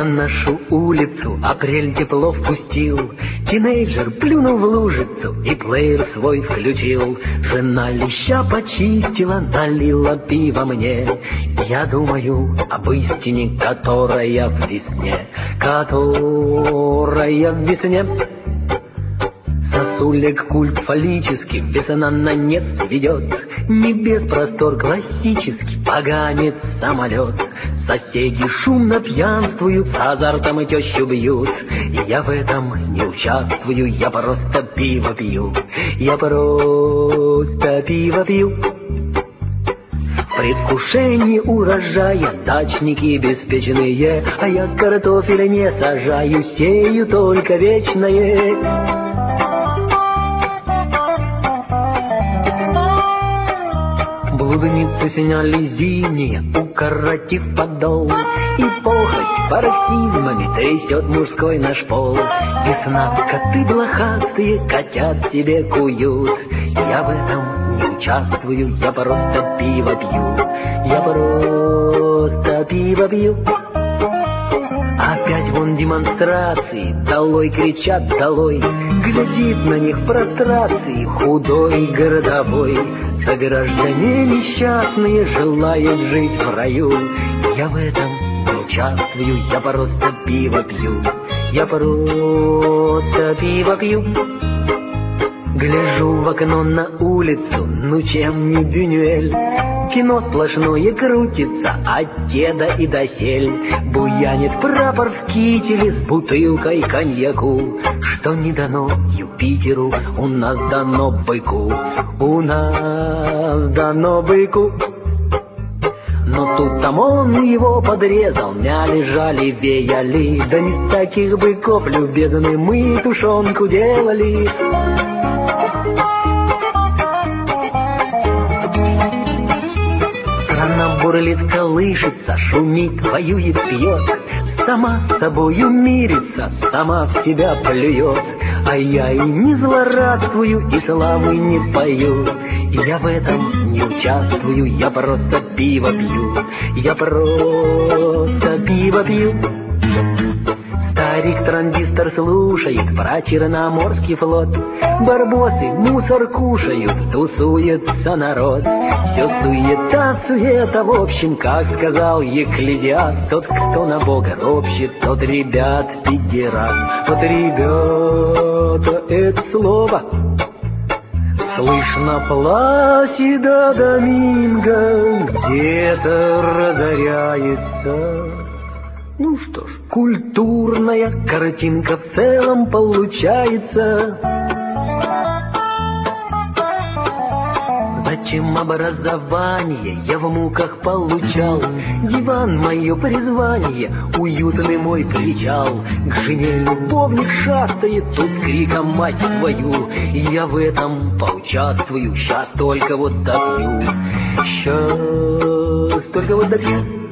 нашу улицу апрель тепло впустил. Тинейджер плюнул в лужицу и плеер свой включил. Жена леща почистила, налила пиво мне. Я думаю об истине, которая в весне, которая в весне. Сосулек культ фаллический, весна на нет сведет. Небес простор классический, поганец самолет. Соседи шумно пьянствуют, с азартом и тещу бьют. И я в этом не участвую, я просто пиво пью. Я просто пиво пью. В предвкушении урожая дачники беспечные, а я картофеля не сажаю, сею только вечное. Блудницы сняли зимние, укоротив подол, и похоть пароксизмами трясет мужской наш пол. Весна, коты блохастые котят себе куют. Я в этом не участвую, я просто пиво пью. Я просто пиво пью. Опять вон демонстрации, долой кричат, долой. Глядит на них в прострации худой городовой. Сограждане несчастные желают жить в раю. Я в этом не участвую, я просто пиво пью. Я просто пиво пью. Гляжу в окно на улицу, ну чем не Бюнюэль. Кино сплошное крутится от деда и до сель. Буянит прапор в кителе с бутылкой коньяку. Что не дано Юпитеру, у нас дано быку. У нас дано быку. Но тут там он его подрезал, мяли, жали, веяли. Да не с таких быков, любезны, мы тушенку делали. Страна бурлит, колышется, шумит, воюет, пьет. Сама с собою мирится, сама в себя плюет. А я и не злорадствую, и славы не пою. Я в этом не участвую, я просто пиво пью. Я просто пиво пью. Старик-транзистор слушает про Черноморский флот. Барбосы мусор кушают, тусуется народ. Все суета, в общем, как сказал Екклезиаст. Тот, кто на Бога ропщет, тот, ребят, педераст. Вот, ребята, это слово слышно Пласида Доминго где-то разоряется. Ну что ж, культурная картинка в целом получается. Зачем образование я в муках получал? Диван — мое призвание, уютный мой причал. К жене любовник шастает, тут с криком «Мать твою!» Я в этом поучаствую, сейчас только вот допью. Сейчас только вот допью.